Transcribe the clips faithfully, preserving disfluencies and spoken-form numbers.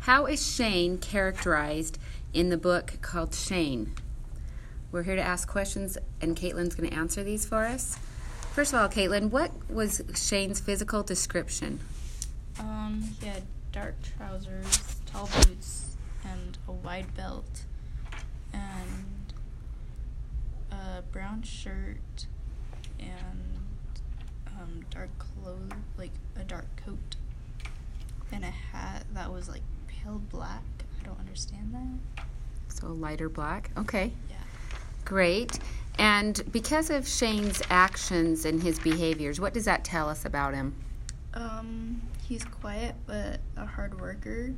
How is Shane characterized in the book called Shane? We're here to ask questions, and Caitlin's going to answer these for us. First of all, Caitlin, what was Shane's physical description? Um, he had dark trousers, tall boots, and a wide belt, and a brown shirt, and um, dark clothes, like a dark coat, and a hat that was like pale black. I don't understand that. So lighter black. Okay. Yeah. Great. And because of Shane's actions and his behaviors, what does that tell us about him? Um, he's quiet but a hard worker,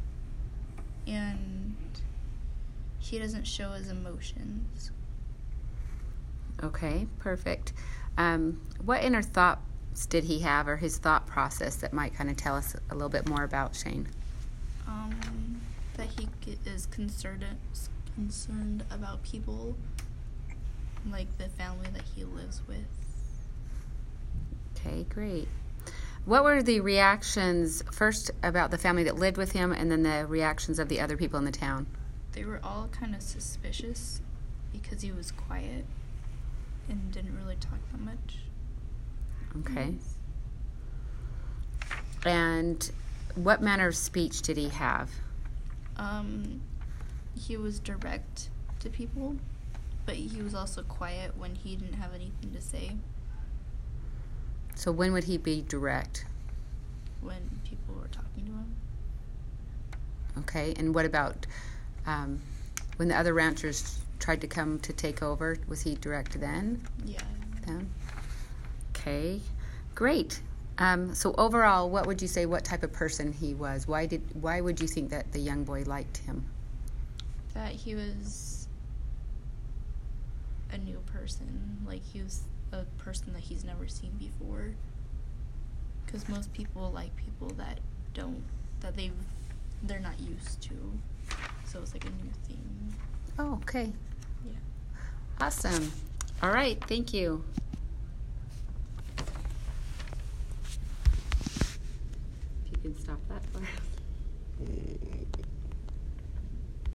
and he doesn't show his emotions. Okay, perfect. Um, what inner thoughts did he have, or his thought process that might kind of tell us a little bit more about Shane? Um, that he g- is concerned concerned about people, like the family that he lives with. Okay, great. What were the reactions first about the family that lived with him, and then the reactions of the other people in the town? They were all kind of suspicious because he was quiet and didn't really talk that much. Okay. And what manner of speech did he have? Um, he was direct to people, but he was also quiet when he didn't have anything to say. So when would he be direct? When people were talking to him. Okay, and what about um, when the other ranchers tried to come to take over? Was he direct then? Yeah. Then? Okay, great. Um, so overall, what would you say, what type of person he was? Why did why would you think that the young boy liked him? That he was a new person. Like, he was a person that he's never seen before. Because most people like people that don't, that they they're not used to. So it's like a new thing. Oh, okay. Yeah. Awesome. All right, thank you. If you can stop that for us.